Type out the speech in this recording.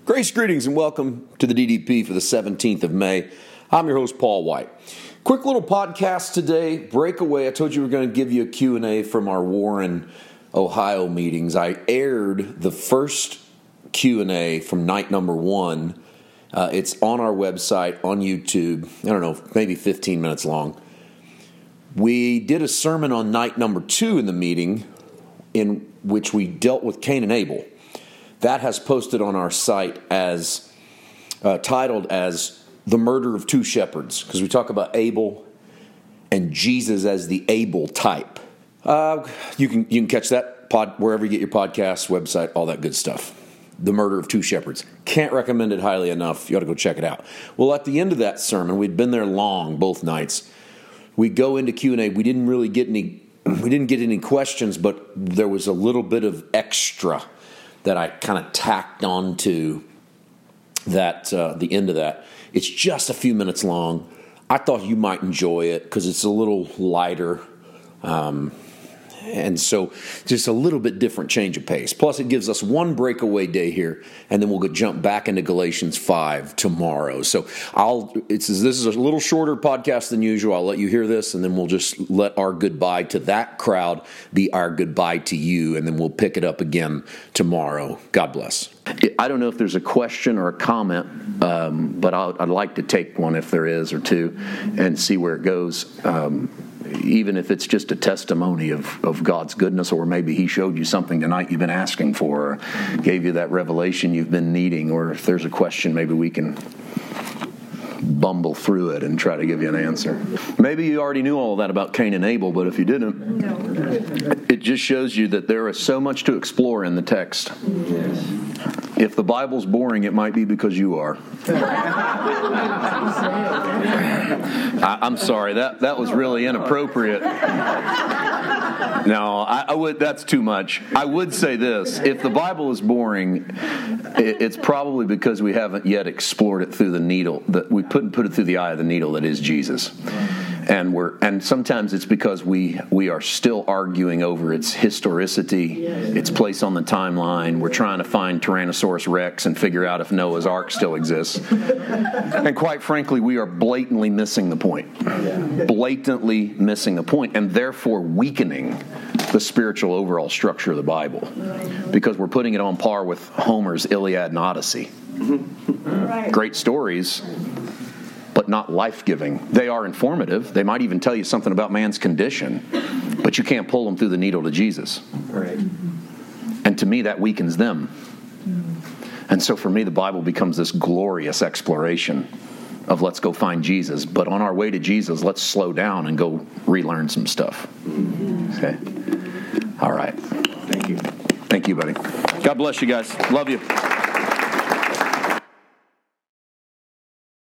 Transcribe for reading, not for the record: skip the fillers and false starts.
Grace, greetings, and welcome to the DDP for the 17th of May. I'm your host, Paul White. Quick little podcast today, breakaway. I told you we were going to give you a Q&A from our Warren, Ohio meetings. I aired the first Q&A from night number 1. It's on our website, on YouTube. I don't know, maybe 15 minutes long. We did a sermon on night number 2 in the meeting in which we dealt with Cain and Abel. That has posted on our site as titled as The Murder of Two Shepherds, because we talk about Abel and Jesus as the Abel type. You can catch that wherever you get your podcasts, website, all that good stuff. The Murder of Two Shepherds. Can't recommend it highly enough. You ought to go check it out. Well, at the end of that sermon, we'd been there long, both nights. We go into Q&A. We didn't get any questions, but there was a little bit of extra that I kind of tacked on to that the end of that. It's just a few minutes long. I thought you might enjoy it because it's a little lighter. And so just a little bit different change of pace. Plus, it gives us one breakaway day here, and then we'll jump back into Galatians 5 tomorrow. So this is a little shorter podcast than usual. I'll let you hear this, and then we'll just let our goodbye to that crowd be our goodbye to you, and then we'll pick it up again tomorrow. God bless. I don't know if there's a question or a comment, but I'd like to take one if there is or two and see where it goes. Even if it's just a testimony of God's goodness, or maybe He showed you something tonight you've been asking for, or gave you that revelation you've been needing, or if there's a question, maybe we can bumble through it and try to give you an answer. Maybe you already knew all of that about Cain and Abel, but if you didn't, it just shows you that there is so much to explore in the text. Yes. If the Bible's boring, it might be because you are. I'm sorry, that was really inappropriate. No, I would. That's too much. I would say this: if the Bible is boring, it's probably because we haven't yet explored it through the needle. That we put it through the eye of the needle that is Jesus. And sometimes it's because we are still arguing over its historicity, its place on the timeline. We're trying to find Tyrannosaurus Rex and figure out if Noah's Ark still exists. And quite frankly, we are blatantly missing the point. Blatantly missing the point, and therefore weakening the spiritual overall structure of the Bible, because we're putting it on par with Homer's Iliad and Odyssey. Great stories, but not life-giving. They are informative. They might even tell you something about man's condition, but you can't pull them through the needle to Jesus. Right. And to me, that weakens them. And so for me, the Bible becomes this glorious exploration of let's go find Jesus. But on our way to Jesus, let's slow down and go relearn some stuff. Okay? All right. Thank you. Thank you, buddy. God bless you guys. Love you.